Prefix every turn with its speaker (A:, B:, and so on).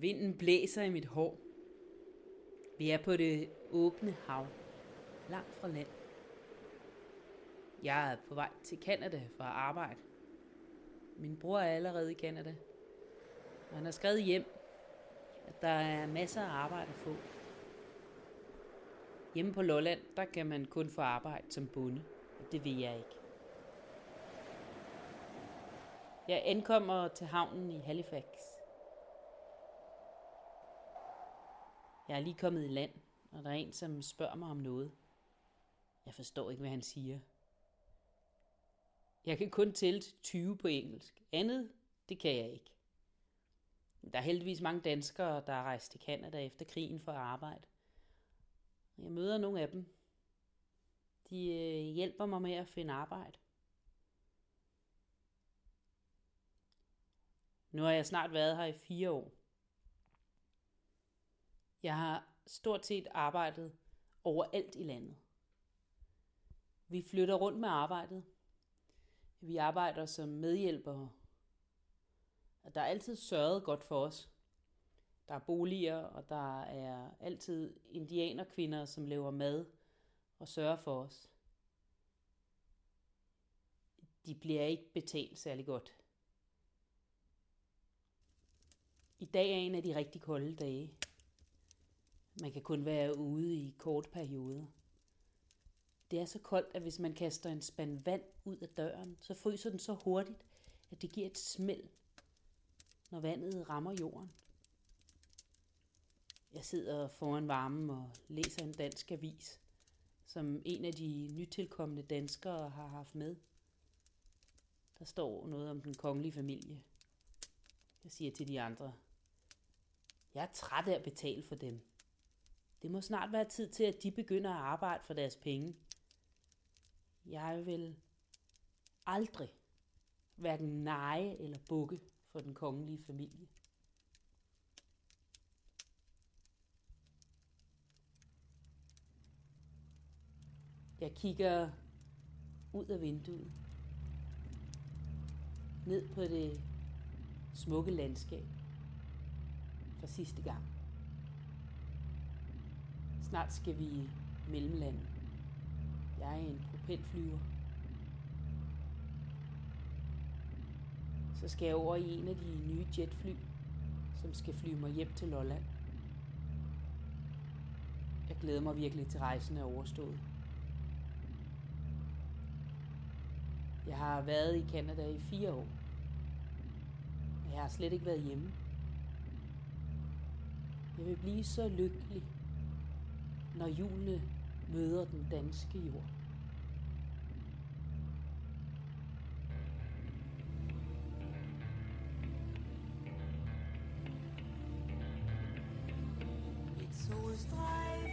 A: Vinden blæser i mit hår. Vi er på det åbne hav, langt fra land. Jeg er på vej til Canada for at arbejde. Min bror er allerede i Canada, og han har skrevet hjem, at der er masser af arbejde at få. Hjemme på Lolland, der kan man kun få arbejde som bonde, og det vil jeg ikke. Jeg ankommer til havnen i Halifax. Jeg er lige kommet i land, og der er en, som spørger mig om noget. Jeg forstår ikke, hvad han siger. Jeg kan kun tælle til 20 på engelsk. Andet, det kan jeg ikke. Der er heldigvis mange danskere, der er rejst til Canada efter krigen for at arbejde. Jeg møder nogle af dem. De hjælper mig med at finde arbejde. Nu har jeg snart været her i 4 år. Jeg har stort set arbejdet overalt i landet. Vi flytter rundt med arbejdet. Vi arbejder som medhjælpere. Der er altid sørget godt for os. Der er boliger, og der er altid indianerkvinder, som laver mad og sørger for os. De bliver ikke betalt særlig godt. I dag er en af de rigtig kolde dage. Man kan kun være ude i korte perioder. Det er så koldt, at hvis man kaster en spand vand ud af døren, så fryser den så hurtigt, at det giver et smæld, når vandet rammer jorden. Jeg sidder foran varmen og læser en dansk avis, som en af de nytilkommende danskere har haft med. Der står noget om den kongelige familie. Jeg siger til de andre, jeg er træt af at betale for dem. Det må snart være tid til, at de begynder at arbejde for deres penge. Jeg vil aldrig hverken neje eller bukke for den kongelige familie. Jeg kigger ud af vinduet, ned på det smukke landskab for sidste gang. Snart skal vi mellemlande. Jeg er en propelflyver. Så skal jeg over i en af de nye jetfly, som skal flyve mig hjem til Lolland. Jeg glæder mig virkelig til rejsen er overstået. Jeg har været i Canada i 4 år. Jeg har slet ikke været hjemme. Jeg vil blive så lykkelig, når julene møder den danske jord.
B: Et solstrejf